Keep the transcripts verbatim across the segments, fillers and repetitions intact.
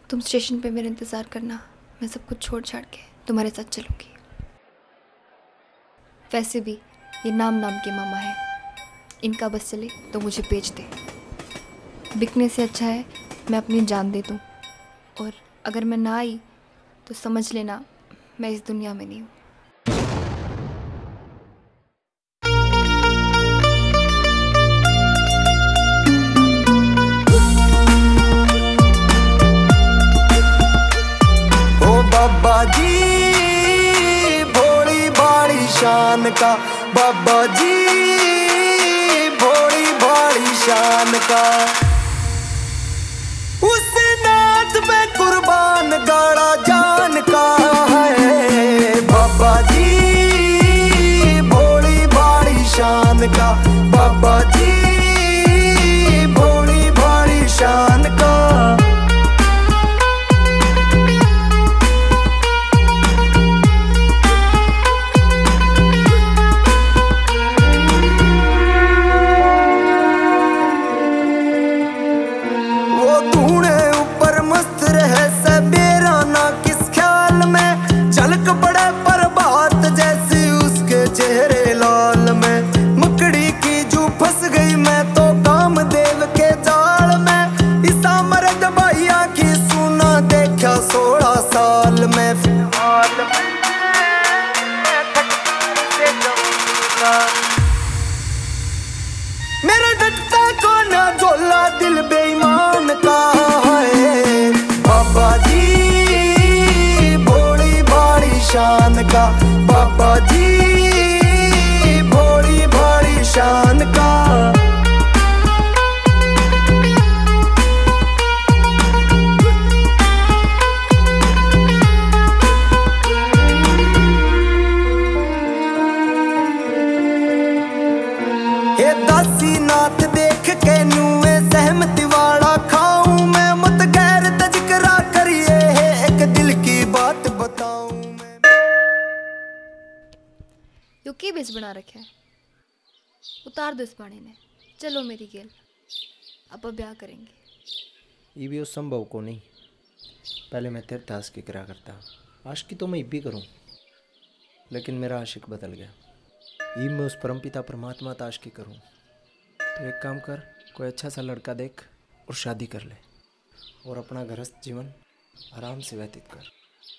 तुम स्टेशन पे मेरा इंतज़ार करना, मैं सब कुछ छोड़ छाड़ के तुम्हारे साथ चलूँगी। वैसे भी ये नाम नाम के मामा है, इनका बस चले तो मुझे बेच दे। बिकने से अच्छा है मैं अपनी जान दे दूँ, और अगर मैं ना आई तो समझ लेना मैं इस दुनिया में नहीं हूँ। बाबा जी भोली भाली शान का, बाबा जी भोली भाली शान का, उस नाथ में कुर्बान गाड़ा जान का है। बाबा जी भोली भाली शान का, बाबा जी भोली भाली शान का। मेरा डटता को ना झोला दिल बेईमान का है। बाबा जी भोली भाली शान का, बाबा जी भोली भाली शान का। दासी नाथ देख के नुए सहमति वाला खाऊं मैं, मत गैर तज़किरा करिए एक दिल की बात बताऊं मैं। यो की बेच बना रखा है, उतार दो इस पानी ने, चलो मेरी गेल, अब ब्याह करेंगे। ये भी उस संभव को नहीं, पहले मैं तेरे ताश की करा करता, आशिकी तो मैं भी करूं, लेकिन मेरा आशिक बदल गया। ये मैं उस परमपिता परमात्मा ताश की करूं, तो एक काम कर, कोई अच्छा सा लड़का देख और शादी कर ले, और अपना गृहस्थ जीवन आराम से व्यतीत कर।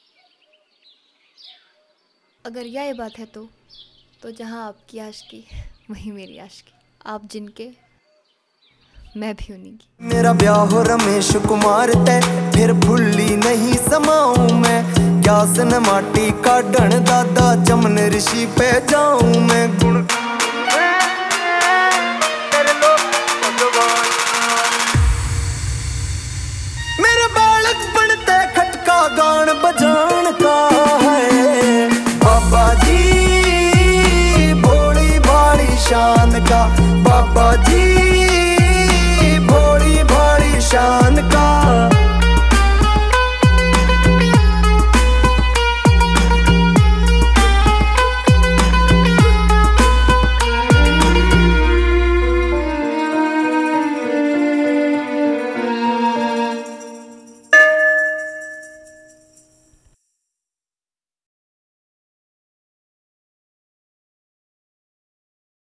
अगर यह बात है तो तो जहाँ आपकी आशिकी वहीं मेरी आशिकी, आप जिनके मैं भी उन्हीं की। मेरा ब्याह हो रमेश कुमार ते, फिर भूली नहीं समाऊं मैं, क्या सन माटी काढ़न दादा जमन ऋषि पे जाऊं मैं। गुण